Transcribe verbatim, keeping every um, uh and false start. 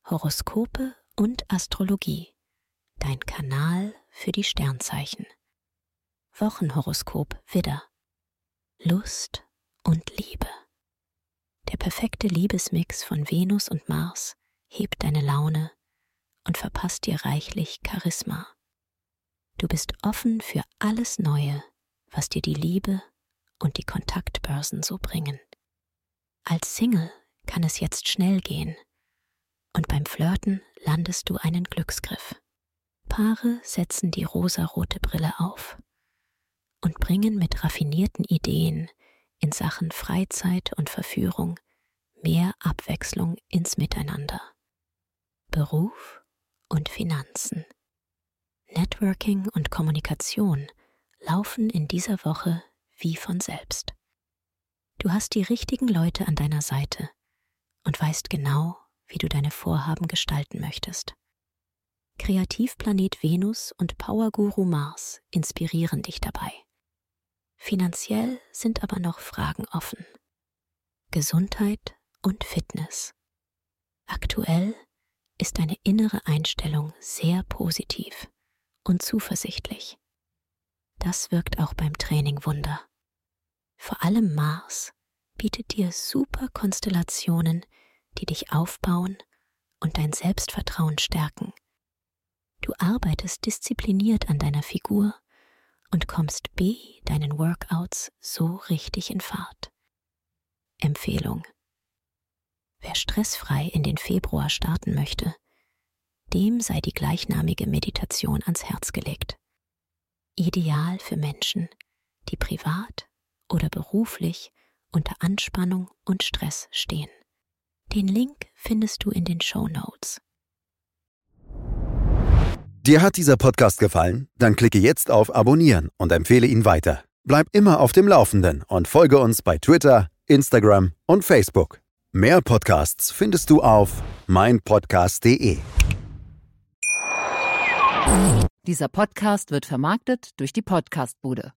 Horoskope und Astrologie. Dein Kanal für die Sternzeichen. Wochenhoroskop Widder. Lust und Liebe. Der perfekte Liebesmix von Venus und Mars hebt deine Laune und verpasst dir reichlich Charisma. Du bist offen für alles Neue, was dir die Liebe und die Kontaktbörsen so bringen. Als Single kann es jetzt schnell gehen und beim Flirten landest du einen Glücksgriff. Paare setzen die rosarote Brille auf und bringen mit raffinierten Ideen in Sachen Freizeit und Verführung mehr Abwechslung ins Miteinander. Beruf und Finanzen. Networking und Kommunikation laufen in dieser Woche wie von selbst. Du hast die richtigen Leute an deiner Seite und weißt genau, wie du deine Vorhaben gestalten möchtest. Kreativplanet Venus und Powerguru Mars inspirieren dich dabei. Finanziell sind aber noch Fragen offen. Gesundheit und Fitness. Aktuell ist deine innere Einstellung sehr positiv und zuversichtlich. Das wirkt auch beim Training Wunder. Vor allem Mars bietet dir super Konstellationen, die dich aufbauen und dein Selbstvertrauen stärken. Du arbeitest diszipliniert an deiner Figur und kommst bei deinen Workouts so richtig in Fahrt. Empfehlung: Wer stressfrei in den Februar starten möchte, dem sei die gleichnamige Meditation ans Herz gelegt. Ideal für Menschen, die privat oder beruflich unter Anspannung und Stress stehen. Den Link findest du in den Shownotes. Dir hat dieser Podcast gefallen? Dann klicke jetzt auf Abonnieren und empfehle ihn weiter. Bleib immer auf dem Laufenden und folge uns bei Twitter, Instagram und Facebook. Mehr Podcasts findest du auf meinpodcast punkt de. Dieser Podcast wird vermarktet durch die Podcastbude.